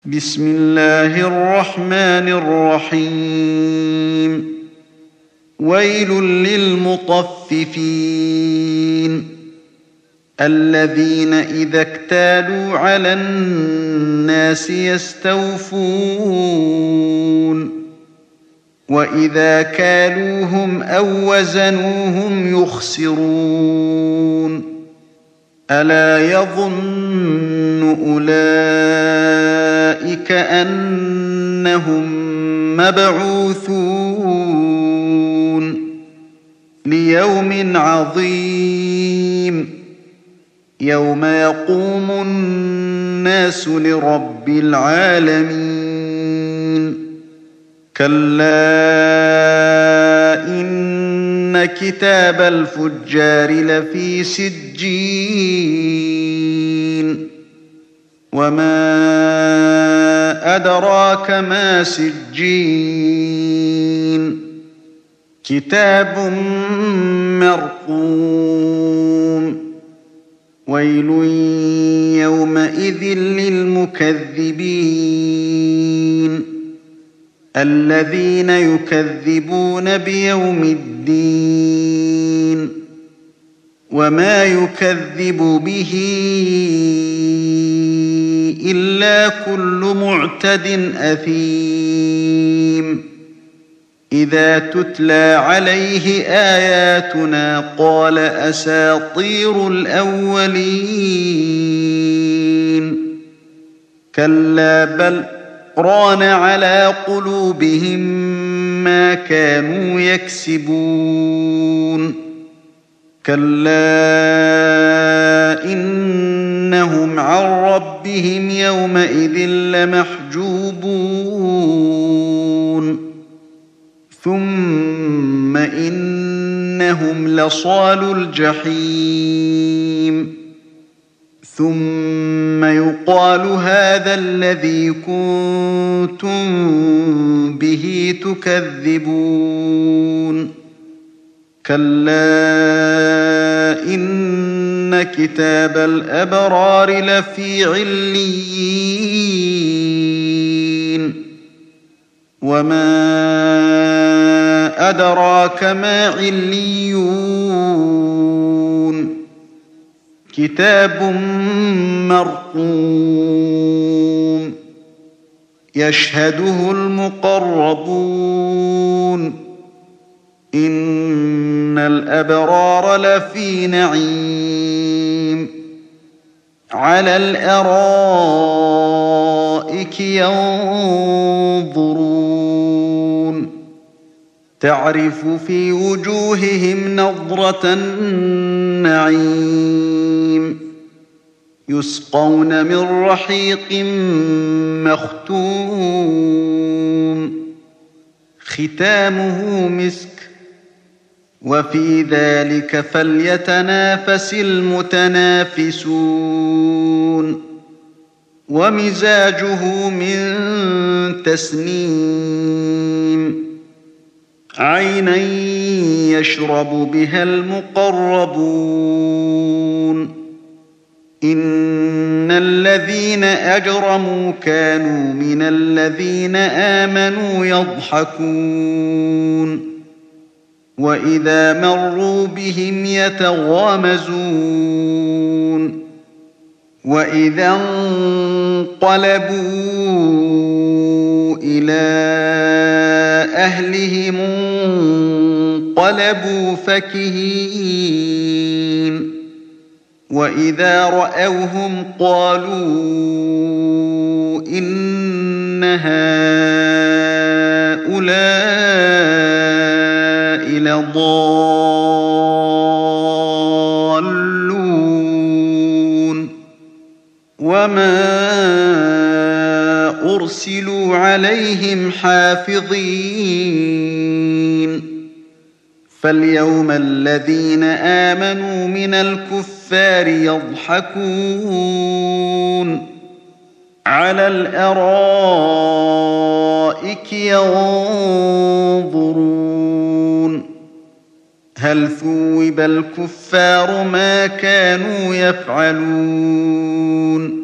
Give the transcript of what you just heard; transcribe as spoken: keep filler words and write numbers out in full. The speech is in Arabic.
بسم الله الرحمن الرحيم ويل للمطففين الذين إذا اكتالوا على الناس يستوفون وإذا كالوهم أو وزنوهم يخسرون ألا يظن أولئك أنهم مبعوثون ليوم عظيم يوم يقوم الناس لرب العالمين كلا إن كتاب الفجار لفي سجين وما أدراك ما سجين كتاب مرقوم ويل يومئذ للمكذبين الذين يكذبون بيوم الدين وما يكذب به إلا كل معتد أثيم إذا تتلى عليه آياتنا قال أساطير الأولين كلا بل ران على قلوبهم ما كانوا يكسبون كلا إنهم عن ربهم يومئذ لمحجوبون ثم إنهم لصالو الجحيم ثم يقال هذا الذي كنتم به تكذبون كلا إن كتاب الأبرار لفي عليين وما أدراك ما عليون كتاب مرقوم يشهده المقربون إن الأبرار لفي نعيم على الأرائك ينظرون تعرف في وجوههم نضرة النعيم يسقون من رحيق مختوم ختامه مسك وفي ذلك فليتنافس المتنافسون ومزاجه من تسنيم عينا يشرب بها المقربون إن الذين أجرموا كانوا من الذين آمنوا يضحكون وإذا مروا بهم يتغامزون وإذا انقلبوا إلى أهلهم انقلبوا فكهين وإذا رأوهم قالوا إن هؤلاء لضالون وما أرسلوا عليهم حافظين فاليوم الذين آمنوا من الكفار يضحكون على الأرائك ينظرون هل ثوب الكفار ما كانوا يفعلون